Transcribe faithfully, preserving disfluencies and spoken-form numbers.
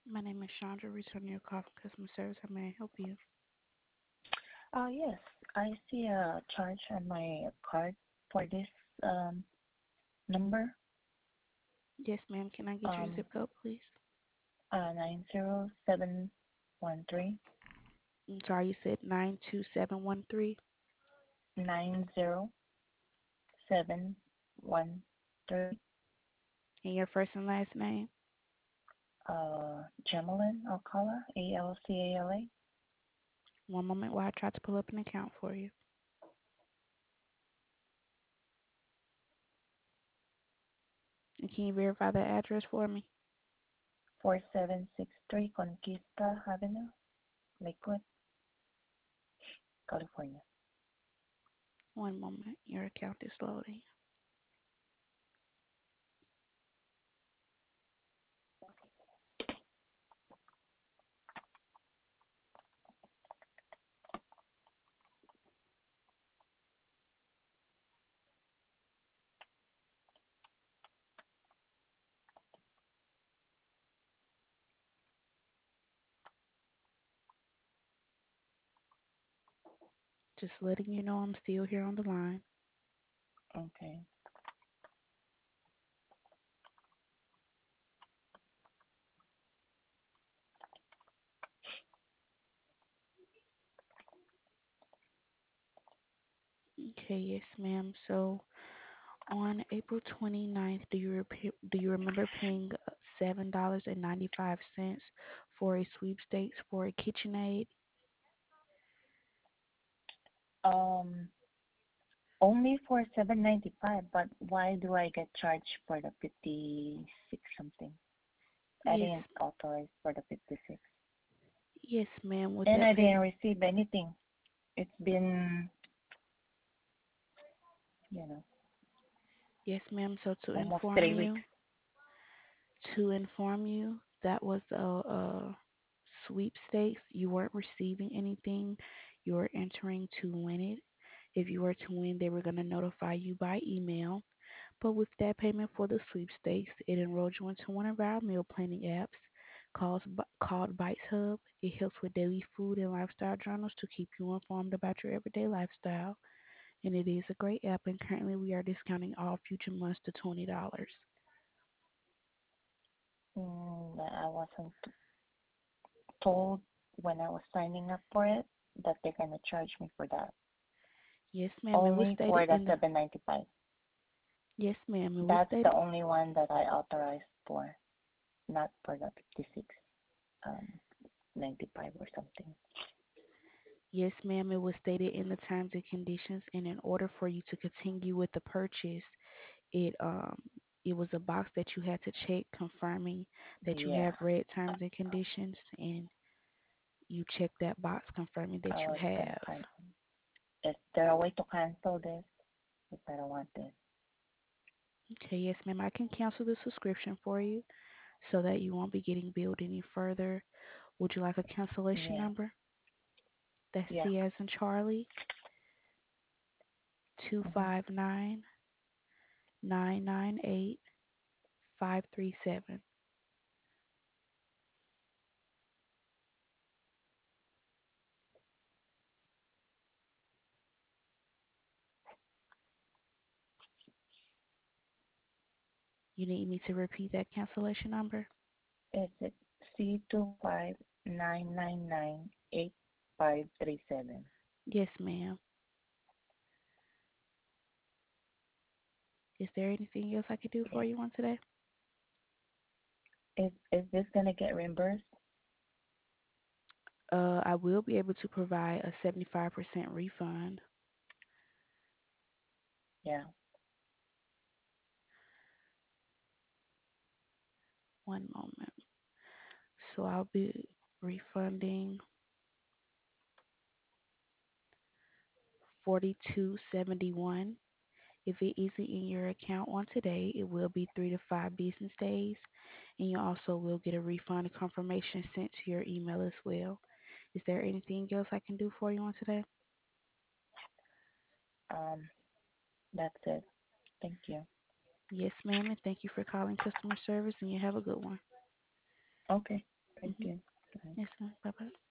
My name is Chandra, returning your call from customer service. How may I help you? Uh, yes, I see a charge on my card for this um, number, Yes, ma'am. Can I get your um, zip code, please? uh, nine zero seven one three I'm sorry, you said nine two seven one three. nine zero seven one three. And your first and last name? Uh, Jamelin Alcala, A L C A L A. One moment while I try to pull up an account for you. And can you verify the address for me? four seven six three Conquista Avenue, Lakewood, California. One moment. Your account is loading. Just letting you know I'm still here on the line. Okay. Okay, yes, ma'am. So on April twenty-ninth, do you rep- do you remember paying seven dollars and ninety-five cents for a sweepstakes for a KitchenAid? Um, Only for seven ninety five, but why do I get charged for the fifty six something? I Yes, didn't authorize for the fifty six. yes, ma'am. With And that I pay, didn't receive anything. It's been, you know, yes, ma'am. So to almost inform three weeks. you, to inform you, that was a, a sweepstakes. You weren't receiving anything. You were entering to win it. If you were to win, they were going to notify you by email. But with that payment for the sweepstakes, it enrolled you into one of our meal planning apps called, called Bites Hub. It helps with daily food and lifestyle journals to keep you informed about your everyday lifestyle. And it is a great app, and currently we are discounting all future months to twenty dollars. Mm, I wasn't told when I was signing up for it that they're going to charge me for that. Yes, ma'am, it was Only stated for the in the, seven ninety five. yes, ma'am, it was That's the stated, only one that I authorized for, not for the fifty six um, ninety-five or something. yes, ma'am, it was stated in the terms and conditions, and in order for you to continue with the purchase, it um it was a box that you had to check confirming that you Yeah, have read terms and conditions, and you check that box confirming that I you was going to have. cancel. Is there a way to cancel this if I don't want this? Okay, yes, ma'am, I can cancel the subscription for you so that you won't be getting billed any further. Would you like a cancellation Yeah, number? That's yeah. C as in Charlie, two Hmm. five nine nine nine eight five three seven. You need me to repeat that cancellation number? Is it C two five nine nine nine eight five three seven? Yes, ma'am. Is there anything else I could do for Yeah. you on today? Is is this gonna get reimbursed? Uh, I will be able to provide a seventy-five percent refund. Yeah. One moment. So I'll be refunding forty-two seventy-one. If it isn't in your account on today, it will be three to five business days, and you also will get a refund confirmation sent to your email as well. Is there anything else I can do for you on today? Um, that's it. Thank you. Yes, ma'am, and thank you for calling customer service, and you have a good one. Okay. Thank Hmm. you. Bye. Yes, ma'am. Bye bye.